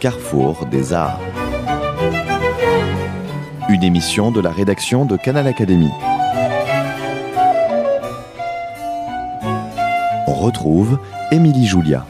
carrefour des arts. Une émission de la rédaction de Canal Académie. On retrouve Émilie Julia.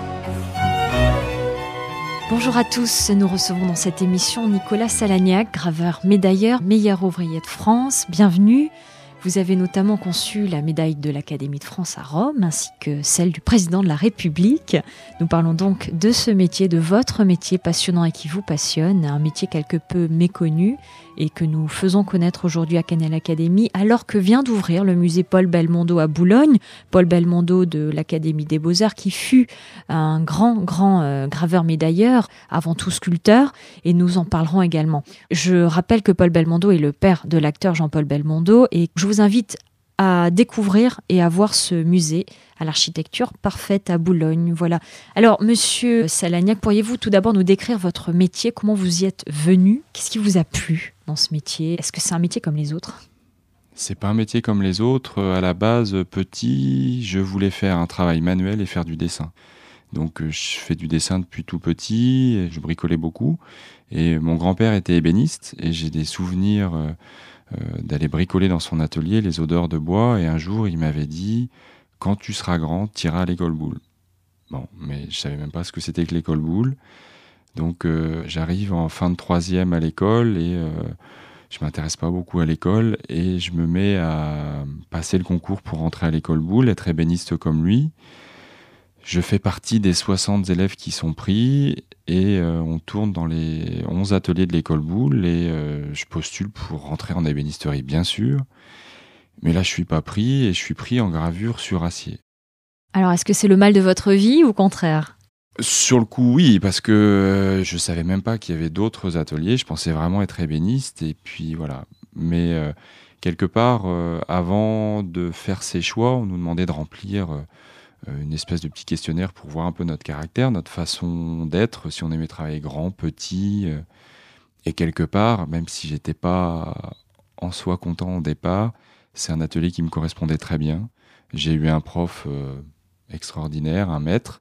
Bonjour à tous, nous recevons dans cette émission Nicolas Salagnac, graveur médailleur, meilleur ouvrier de France. Bienvenue. Vous avez notamment conçu la médaille de l'Académie de France à Rome, ainsi que celle du président de la République. Nous parlons donc de ce métier, de votre métier passionnant et qui vous passionne, un métier quelque peu méconnu et que nous faisons connaître aujourd'hui à Canal Académie, alors que vient d'ouvrir le musée Paul Belmondo à Boulogne. Paul Belmondo de l'Académie des Beaux-Arts, qui fut un grand graveur médailleur, avant tout sculpteur, et nous en parlerons également. Je rappelle que Paul Belmondo est le père de l'acteur Jean-Paul Belmondo, et je vous invite à découvrir et à voir ce musée à l'architecture parfaite à Boulogne. Voilà. Alors, monsieur Salagnac, pourriez-vous tout d'abord nous décrire votre métier? Comment vous y êtes venu? Qu'est-ce qui vous a plu dans ce métier? Est-ce que c'est un métier comme les autres? C'est pas un métier comme les autres. À la base, petit, je voulais faire un travail manuel et faire du dessin. Donc, je fais du dessin depuis tout petit, et je bricolais beaucoup. Et mon grand-père était ébéniste, et j'ai des souvenirs d'aller bricoler dans son atelier, les odeurs de bois. Et un jour, il m'avait dit: quand tu seras grand, tu iras à l'école Boulle. Bon, mais je savais même pas ce que c'était que l'école Boulle. Donc, j'arrive en fin de troisième à l'école et je m'intéresse pas beaucoup à l'école et je me mets à passer le concours pour rentrer à l'école Boulle, être ébéniste comme lui. Je fais partie des 60 élèves qui sont pris et on tourne dans les 11 ateliers de l'école Boulle et je postule pour rentrer en ébénisterie, bien sûr. Mais là, je suis pas pris et je suis pris en gravure sur acier. Alors, est-ce que c'est le mal de votre vie ou au contraire? Sur le coup, oui, parce que je savais même pas qu'il y avait d'autres ateliers. Je pensais vraiment être ébéniste et puis voilà. Mais quelque part, avant de faire ces choix, on nous demandait de remplir une espèce de petit questionnaire pour voir un peu notre caractère, notre façon d'être, si on aimait travailler grand, petit. Et quelque part, même si j'étais pas en soi content au départ, c'est un atelier qui me correspondait très bien. J'ai eu un prof extraordinaire, un maître,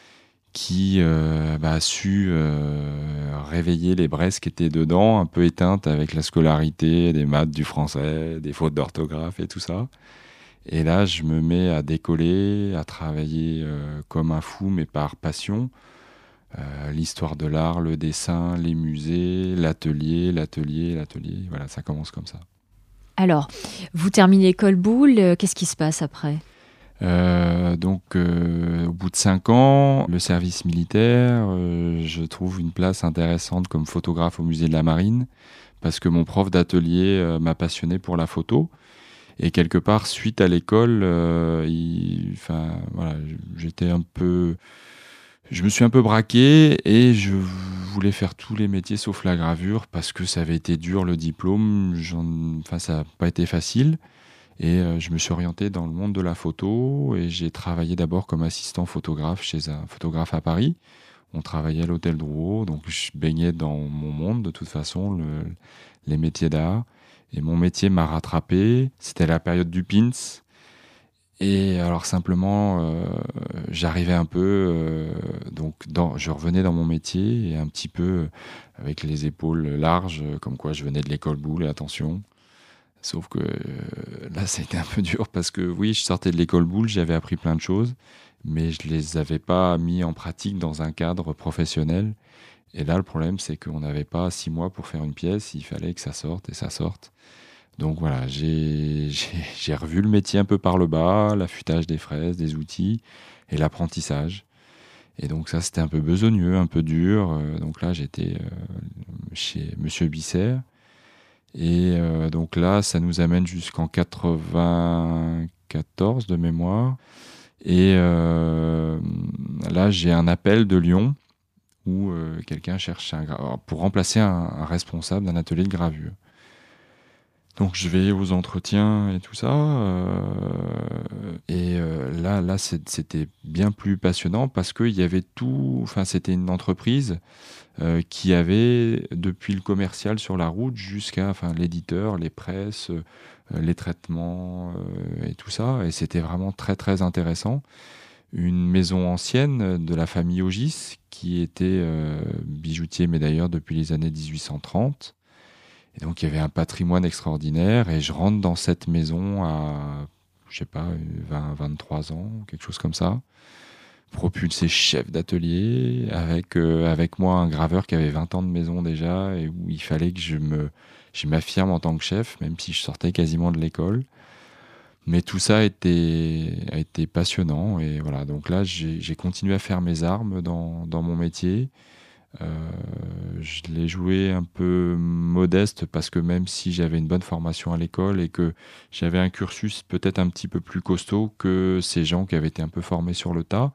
qui a su réveiller les braises qui étaient dedans, un peu éteintes avec la scolarité, des maths, du français, des fautes d'orthographe et tout ça. Et là, je me mets à décoller, à travailler comme un fou, mais par passion. L'histoire de l'art, le dessin, les musées, l'atelier. Voilà, ça commence comme ça. Alors, vous terminez l'école Boulle, qu'est-ce qui se passe après? Au bout de 5 ans, le service militaire, je trouve une place intéressante comme photographe au musée de la Marine, parce que mon prof d'atelier m'a passionné pour la photo. Et quelque part, suite à l'école, je me suis un peu braqué et je voulais faire tous les métiers sauf la gravure parce que ça avait été dur le diplôme. Ça n'a pas été facile. Et je me suis orienté dans le monde de la photo et j'ai travaillé d'abord comme assistant photographe chez un photographe à Paris. On travaillait à l'hôtel Drouot, donc je baignais dans mon monde de toute façon, les métiers d'art. Et mon métier m'a rattrapé. C'était la période du Pins. Et alors simplement, j'arrivais un peu, je revenais dans mon métier et un petit peu avec les épaules larges, comme quoi je venais de l'école Boulle, et attention. Sauf que là, ça a été un peu dur parce que oui, je sortais de l'école Boulle, j'avais appris plein de choses, mais je les avais pas mis en pratique dans un cadre professionnel. Et là, le problème, c'est qu'on n'avait pas 6 mois pour faire une pièce, il fallait que ça sorte et ça sorte. Donc voilà, j'ai revu le métier un peu par le bas, l'affûtage des fraises, des outils et l'apprentissage. Et donc ça, c'était un peu besogneux, un peu dur. Donc là, j'étais chez Monsieur Bisser. Et donc là, ça nous amène jusqu'en 94 de mémoire. Et là, j'ai un appel de Lyon où quelqu'un cherche pour remplacer un responsable d'un atelier de gravure. Donc je vais aux entretiens et tout ça. Là, c'était bien plus passionnant parce qu'il y avait tout. Enfin, c'était une entreprise qui avait, depuis le commercial sur la route jusqu'à l'éditeur, les presses, les traitements et tout ça. Et c'était vraiment très, très intéressant. une maison ancienne de la famille Augis, qui était bijoutier médailleur depuis les années 1830. Et donc, il y avait un patrimoine extraordinaire. Et je rentre dans cette maison à, je sais pas, 23 ans, quelque chose comme ça. Propulsé chef d'atelier, avec moi un graveur qui avait 20 ans de maison déjà, et où il fallait que je m'affirme en tant que chef, même si je sortais quasiment de l'école. Mais tout ça a été passionnant. Et voilà, donc là, j'ai continué à faire mes armes dans mon métier. Je l'ai joué un peu modeste parce que même si j'avais une bonne formation à l'école et que j'avais un cursus peut-être un petit peu plus costaud que ces gens qui avaient été un peu formés sur le tas,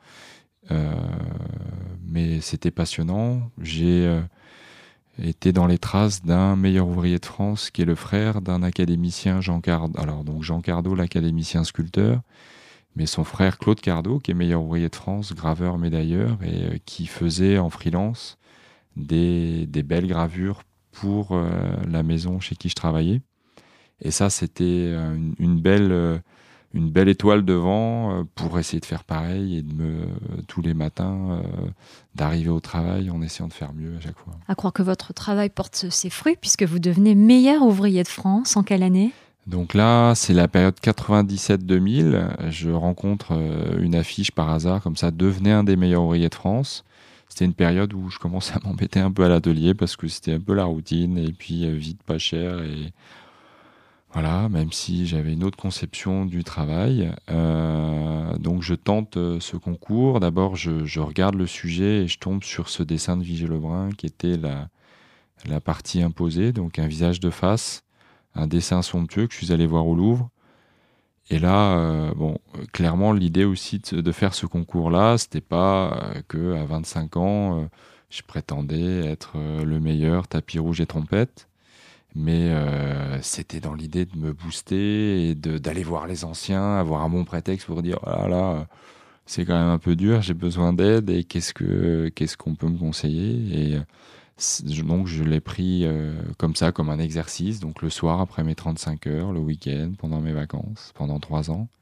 mais c'était passionnant. J'ai été dans les traces d'un meilleur ouvrier de France qui est le frère d'un académicien, Jean Cardot. Alors donc Jean Cardot, l'académicien sculpteur, mais son frère Claude Cardot, qui est meilleur ouvrier de France, graveur médailleur, et qui faisait en freelance des belles gravures pour la maison chez qui je travaillais. Et ça, c'était une belle étoile devant pour essayer de faire pareil et tous les matins, d'arriver au travail en essayant de faire mieux à chaque fois. À croire que votre travail porte ses fruits puisque vous devenez meilleur ouvrier de France. En quelle année ? Donc là, c'est la période 97-2000. Je rencontre une affiche par hasard comme ça, devenez un des meilleurs ouvriers de France. C'était une période où je commençais à m'embêter un peu à l'atelier parce que c'était un peu la routine et puis vite pas cher. Et voilà, même si j'avais une autre conception du travail. Donc je tente ce concours. D'abord, je regarde le sujet et je tombe sur ce dessin de Vigée Lebrun qui était la partie imposée, donc un visage de face, un dessin somptueux que je suis allé voir au Louvre. Et là, clairement, l'idée aussi de faire ce concours-là, c'était pas que à 25 ans, je prétendais être le meilleur tapis rouge et trompette, mais c'était dans l'idée de me booster et d'aller voir les anciens, avoir un bon prétexte pour dire oh là, c'est quand même un peu dur, j'ai besoin d'aide et qu'est-ce qu'on peut me conseiller. Et donc je l'ai pris comme ça, comme un exercice, donc le soir après mes 35 heures, le week-end, pendant mes vacances, pendant 3 ans.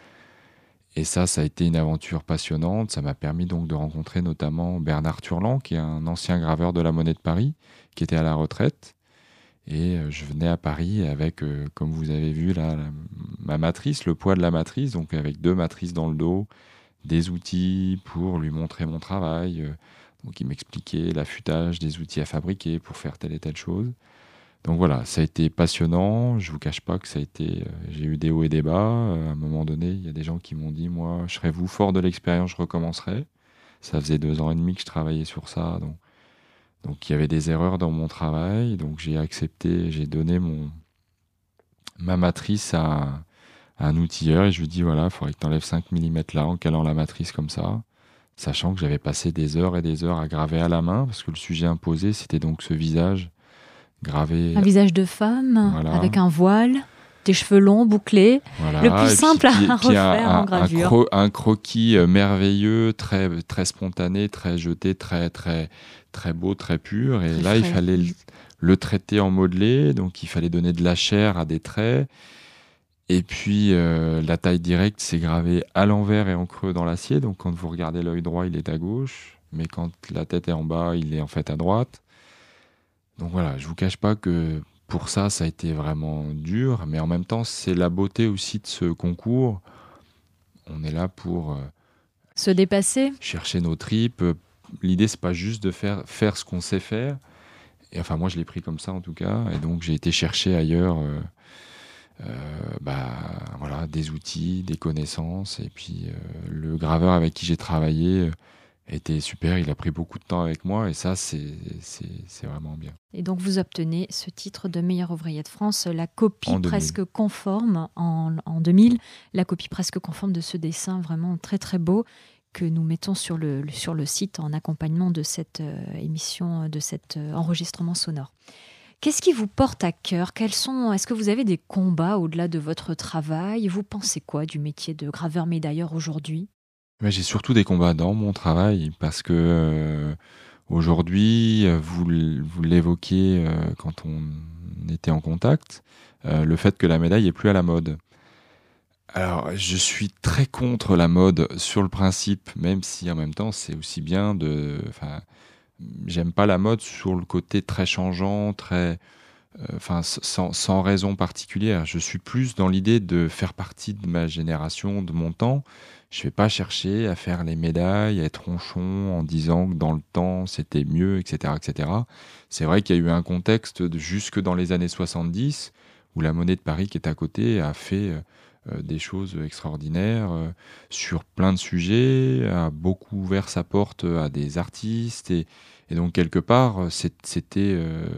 Et ça a été une aventure passionnante. Ça m'a permis donc de rencontrer notamment Bernard Turlan, qui est un ancien graveur de la Monnaie de Paris, qui était à la retraite. Et je venais à Paris avec, comme vous avez vu là, ma matrice, le poids de la matrice, donc avec 2 matrices dans le dos, des outils pour lui montrer mon travail. Donc il m'expliquait l'affûtage des outils à fabriquer pour faire telle et telle chose. Donc voilà, ça a été passionnant. Je vous cache pas que j'ai eu des hauts et des bas. À un moment donné, il y a des gens qui m'ont dit, moi, je serais vous, fort de l'expérience, je recommencerais. Ça faisait 2 ans et demi que je travaillais sur ça. Donc il y avait des erreurs dans mon travail. Donc j'ai accepté, j'ai donné ma matrice à un outilleur et je lui dis, voilà, il faudrait que tu enlèves 5 mm là en calant la matrice comme ça. Sachant que j'avais passé des heures et des heures à graver à la main, parce que le sujet imposé, c'était donc ce visage gravé. Un visage de femme, voilà, avec un voile, des cheveux longs, bouclés. Voilà. Le plus simple à refaire en gravure. Un croquis merveilleux, très, très spontané, très jeté, très, très, très beau, très pur. Et Très là, frais. il fallait le traiter en modelé, donc il fallait donner de la chair à des traits. Et puis, la taille directe, c'est gravé à l'envers et en creux dans l'acier. Donc, quand vous regardez l'œil droit, il est à gauche. Mais quand la tête est en bas, il est en fait à droite. Donc voilà, je vous cache pas que pour ça a été vraiment dur. Mais en même temps, c'est la beauté aussi de ce concours. On est là pour se dépasser, chercher nos tripes. L'idée, c'est pas juste de faire ce qu'on sait faire. Et enfin, moi, je l'ai pris comme ça, en tout cas. Et donc, j'ai été chercher ailleurs... voilà, des outils, des connaissances. Et puis le graveur avec qui j'ai travaillé était super, il a pris beaucoup de temps avec moi et ça c'est vraiment bien. Et donc vous obtenez ce titre de meilleur ouvrier de France, la copie presque conforme en 2000, la copie presque conforme de ce dessin vraiment très très beau que nous mettons sur le site en accompagnement de cette émission, de cet enregistrement sonore. Qu'est-ce qui vous porte à cœur ? Est-ce que vous avez des combats au-delà de votre travail ? Vous pensez quoi du métier de graveur médailleur aujourd'hui ? J'ai surtout des combats dans mon travail parce que aujourd'hui, vous l'évoquiez quand on était en contact, le fait que la médaille est plus à la mode. Alors, je suis très contre la mode sur le principe, même si en même temps, c'est aussi bien de... Enfin, j'aime pas la mode sur le côté très changeant, très... sans raison particulière. Je suis plus dans l'idée de faire partie de ma génération, de mon temps. Je vais pas chercher à faire les médailles, à être ronchon en disant que dans le temps, c'était mieux, etc., etc. C'est vrai qu'il y a eu un contexte jusque dans les années 70 où la Monnaie de Paris, qui est à côté, a fait des choses extraordinaires sur plein de sujets, a beaucoup ouvert sa porte à des artistes et donc quelque part, c'était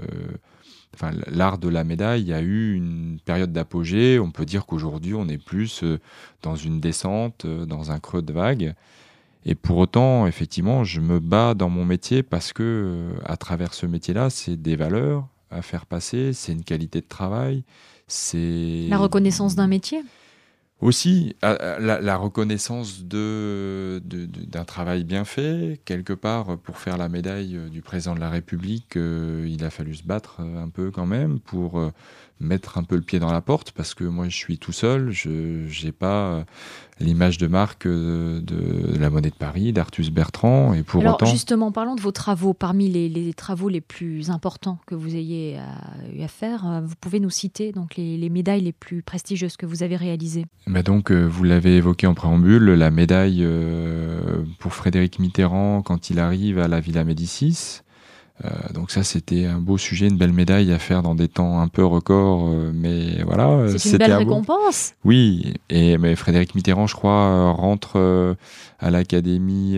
l'art de la médaille a eu une période d'apogée. On peut dire qu'aujourd'hui, on est plus dans une descente, dans un creux de vague. Et pour autant, effectivement, je me bats dans mon métier parce que, à travers ce métier-là, c'est des valeurs à faire passer, c'est une qualité de travail, c'est... La reconnaissance d'un métier. Aussi, la reconnaissance d'un travail bien fait. Quelque part, pour faire la médaille du président de la République, il a fallu se battre un peu quand même pour mettre un peu le pied dans la porte, parce que moi, je suis tout seul. Je n'ai pas l'image de marque de la Monnaie de Paris, d'Artus Bertrand. Et pour Alors, autant... justement, parlons de vos travaux. Parmi les travaux les plus importants que vous ayez eu à faire, vous pouvez nous citer donc, les médailles les plus prestigieuses que vous avez réalisées. Donc, vous l'avez évoqué en préambule, la médaille pour Frédéric Mitterrand quand il arrive à la Villa Médicis. Donc ça, c'était un beau sujet, une belle médaille à faire dans des temps un peu records, mais voilà. C'est une belle récompense. Oui, mais Frédéric Mitterrand, je crois, rentre à l'Académie,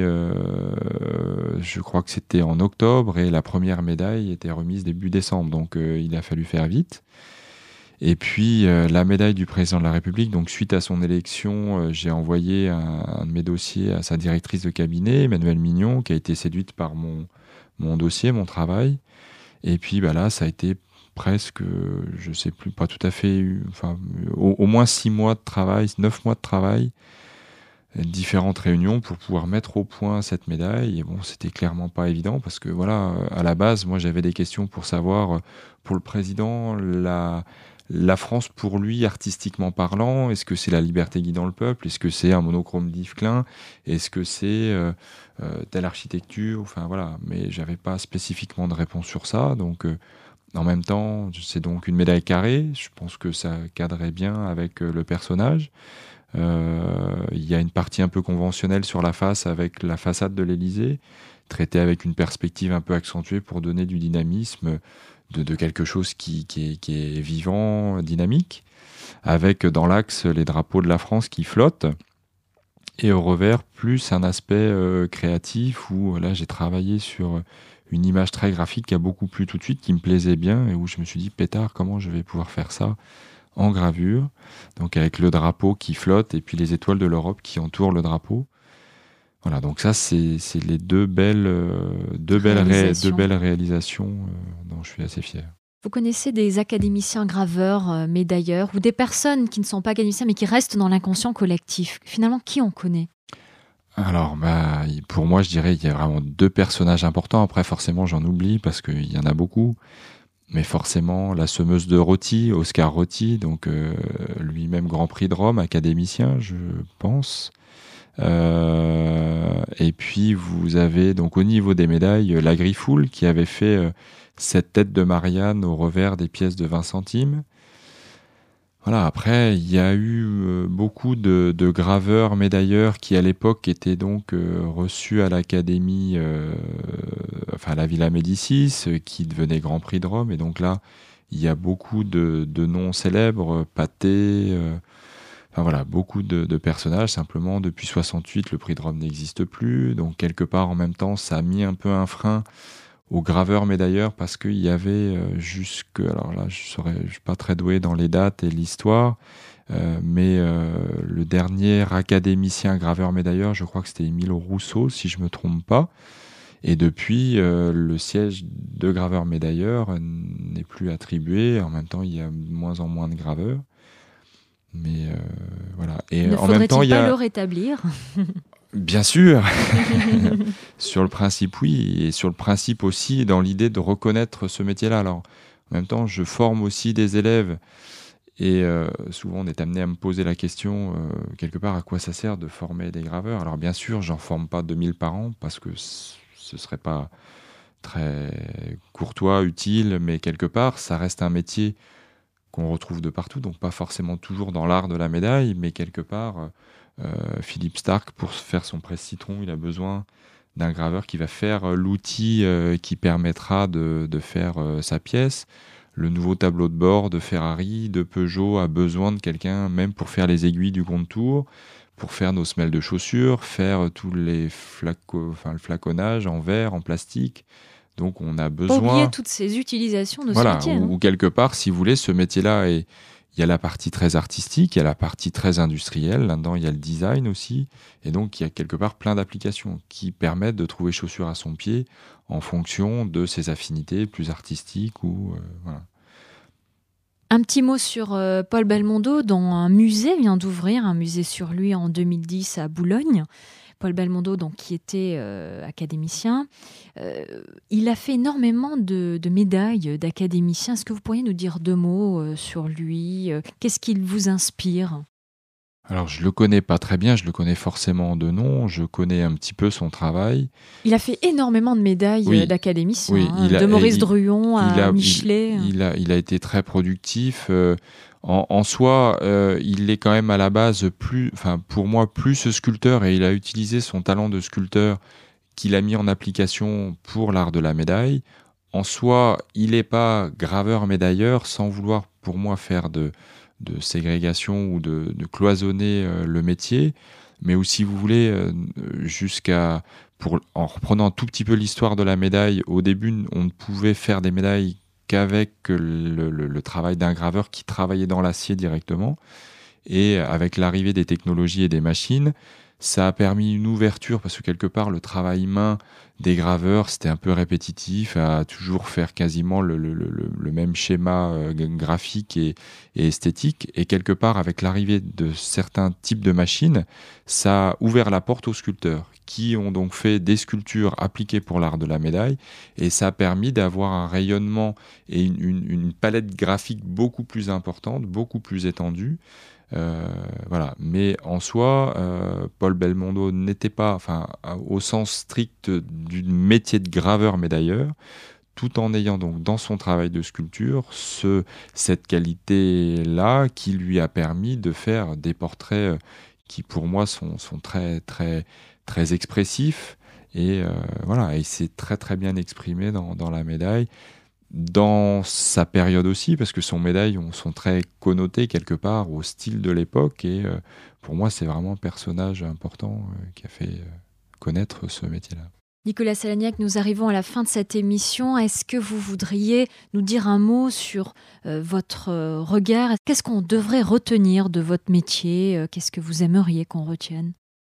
je crois que c'était en octobre, et la première médaille était remise début décembre, donc il a fallu faire vite. Et puis la médaille du président de la République, donc suite à son élection, j'ai envoyé un de mes dossiers à sa directrice de cabinet, Emmanuelle Mignon, qui a été séduite par mon dossier, mon travail. Et puis là, ça a été presque, je sais plus, pas tout à fait, au moins 6 mois de travail, 9 mois de travail, différentes réunions pour pouvoir mettre au point cette médaille. Et bon, c'était clairement pas évident parce que voilà, à la base, moi j'avais des questions pour savoir, pour le président, la France, pour lui, artistiquement parlant, est-ce que c'est la liberté guidant le peuple? Est-ce que c'est un monochrome d'Yves Klein? Est-ce que c'est telle architecture? Enfin voilà, mais j'avais pas spécifiquement de réponse sur ça. Donc, en même temps, c'est donc une médaille carrée. Je pense que ça cadrait bien avec le personnage. Il y a une partie un peu conventionnelle sur la face avec la façade de l'Élysée, traitée avec une perspective un peu accentuée pour donner du dynamisme, de quelque chose qui est vivant, dynamique, avec dans l'axe les drapeaux de la France qui flottent, et au revers plus un aspect créatif où là j'ai travaillé sur une image très graphique qui a beaucoup plu tout de suite, qui me plaisait bien, et où je me suis dit pétard, comment je vais pouvoir faire ça en gravure, donc avec le drapeau qui flotte et puis les étoiles de l'Europe qui entourent le drapeau. Voilà, donc ça, c'est les deux belles réalisations dont je suis assez fier. Vous connaissez des académiciens graveurs, médailleurs, ou des personnes qui ne sont pas académiciens mais qui restent dans l'inconscient collectif? Finalement, qui on connaît? Alors, pour moi, je dirais qu'il y a vraiment 2 personnages importants. Après, forcément, j'en oublie parce qu'il y en a beaucoup. Mais forcément, la semeuse de Roty, Oscar Roty, donc lui-même Grand Prix de Rome, académicien, je pense. Et puis vous avez donc au niveau des médailles la Griffoul qui avait fait cette tête de Marianne au revers des pièces de 20 centimes. Voilà, après il y a eu beaucoup de graveurs médailleurs qui à l'époque étaient donc reçus à l'Académie, à la Villa Médicis, qui devenait Grand Prix de Rome, et donc là il y a beaucoup de noms célèbres, Pathé, beaucoup de personnages. Simplement, depuis 68, le prix de Rome n'existe plus. Donc, quelque part, en même temps, ça a mis un peu un frein aux graveurs médailleurs parce qu'il y avait alors là, je suis pas très doué dans les dates et l'histoire, mais le dernier académicien graveur médailleur, je crois que c'était Émile Rousseau, si je me trompe pas. Et depuis, le siège de graveur médailleur n'est plus attribué. En même temps, il y a de moins en moins de graveurs. Mais voilà. Et en même temps, il y a le rétablir. Bien sûr. Sur le principe, oui, et sur le principe aussi, dans l'idée de reconnaître ce métier-là. Alors, en même temps, je forme aussi des élèves, Et souvent, on est amené à me poser la question, quelque part, à quoi ça sert de former des graveurs? Alors bien sûr, j'en forme pas 2000 par an, parce que ce serait pas très courtois, utile, mais quelque part, ça reste un métier qu'on retrouve de partout, donc pas forcément toujours dans l'art de la médaille, mais quelque part, Philippe Starck, pour faire son presse-citron, il a besoin d'un graveur qui va faire l'outil qui permettra de faire sa pièce. Le nouveau tableau de bord de Ferrari, de Peugeot a besoin de quelqu'un, même pour faire les aiguilles du contour, pour faire nos semelles de chaussures, faire tous les le flaconnage en verre, en plastique. Donc on a besoin... Pas oublier toutes ces utilisations de ce métier. Ou quelque part, si vous voulez, ce métier-là, il y a la partie très artistique, il y a la partie très industrielle, là-dedans il y a le design aussi, et donc il y a quelque part plein d'applications qui permettent de trouver chaussures à son pied en fonction de ses affinités plus artistiques ou voilà. Un petit mot sur Paul Belmondo, dont un musée vient d'ouvrir, un musée sur lui en 2010 à Boulogne. Paul Belmondo, donc, qui était académicien, il a fait énormément de médailles d'académicien. Est-ce que vous pourriez nous dire 2 mots sur lui? Qu'est-ce qu'il vous inspire? Alors, je le connais pas très bien, je le connais forcément de nom, je connais un petit peu son travail. Il a fait énormément de médailles d'académicien, de Maurice Druon à Michelet. Il a été très productif. En soi, il est quand même à la base pour moi, plus sculpteur, et il a utilisé son talent de sculpteur qu'il a mis en application pour l'art de la médaille. En soi, il n'est pas graveur médailleur, sans vouloir pour moi faire de ségrégation ou de cloisonner le métier, mais où, si vous voulez, en reprenant un tout petit peu l'histoire de la médaille, au début, on ne pouvait faire des médailles qu'avec le travail d'un graveur qui travaillait dans l'acier directement. Et avec l'arrivée des technologies et des machines, ça a permis une ouverture, parce que quelque part, le travail main des graveurs, c'était un peu répétitif, à toujours faire quasiment le même schéma graphique et esthétique. Et quelque part, avec l'arrivée de certains types de machines, ça a ouvert la porte aux sculpteurs, qui ont donc fait des sculptures appliquées pour l'art de la médaille. Et ça a permis d'avoir un rayonnement et une palette graphique beaucoup plus importante, beaucoup plus étendue. Voilà. Mais en soi, Paul Belmondo n'était pas, au sens strict du métier de graveur médailleur, tout en ayant donc dans son travail de sculpture cette qualité-là qui lui a permis de faire des portraits qui, pour moi, sont très très très expressifs. Et voilà, il s'est très très bien exprimé dans la médaille, dans sa période aussi, parce que son médailles sont très connotées quelque part au style de l'époque, et pour moi c'est vraiment un personnage important qui a fait connaître ce métier-là. Nicolas Salagnac, nous arrivons à la fin de cette émission. Est-ce que vous voudriez nous dire un mot sur votre regard? Qu'est-ce qu'on devrait retenir de votre métier? Qu'est-ce que vous aimeriez qu'on retienne?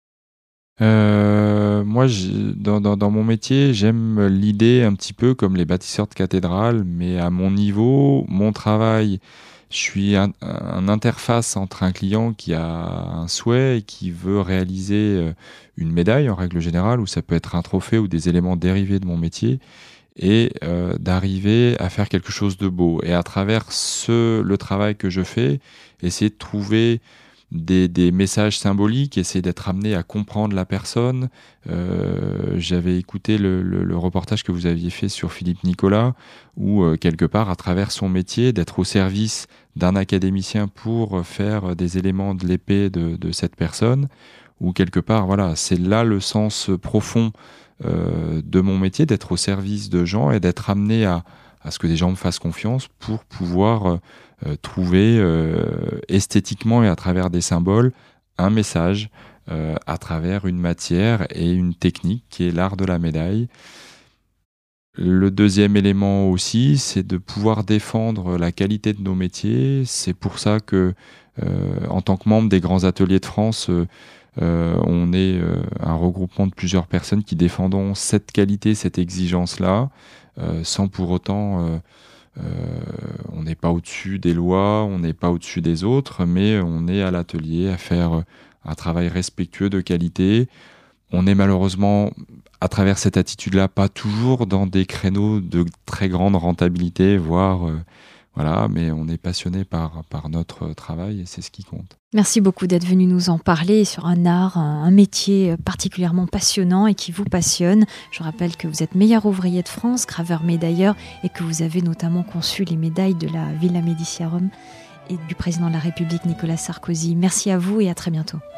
Moi, dans mon métier, j'aime l'idée un petit peu comme les bâtisseurs de cathédrales, mais à mon niveau, mon travail, je suis un interface entre un client qui a un souhait et qui veut réaliser une médaille en règle générale, ou ça peut être un trophée ou des éléments dérivés de mon métier, et d'arriver à faire quelque chose de beau. Et à travers le travail que je fais, essayer de trouver des messages symboliques, essayer d'être amené à comprendre la personne. J'avais écouté le reportage que vous aviez fait sur Philippe Nicolas, où quelque part, à travers son métier, d'être au service d'un académicien pour faire des éléments de l'épée de cette personne, où quelque part, voilà, c'est là le sens profond de mon métier, d'être au service de gens et d'être amené à ce que des gens me fassent confiance pour pouvoir trouver esthétiquement et à travers des symboles un message à travers une matière et une technique qui est l'art de la médaille. Le deuxième élément aussi, c'est de pouvoir défendre la qualité de nos métiers. C'est pour ça que, en tant que membre des Grands Ateliers de France, on est un regroupement de plusieurs personnes qui défendons cette qualité, cette exigence-là, sans pour autant... on n'est pas au-dessus des lois, on n'est pas au-dessus des autres, mais on est à l'atelier à faire un travail respectueux de qualité. On est malheureusement, à travers cette attitude-là, pas toujours dans des créneaux de très grande rentabilité, voire Voilà, mais on est passionné par notre travail et c'est ce qui compte. Merci beaucoup d'être venu nous en parler sur un art, un métier particulièrement passionnant et qui vous passionne. Je rappelle que vous êtes meilleur ouvrier de France, graveur médailleur et que vous avez notamment conçu les médailles de la Villa Médicis à Rome et du président de la République Nicolas Sarkozy. Merci à vous et à très bientôt.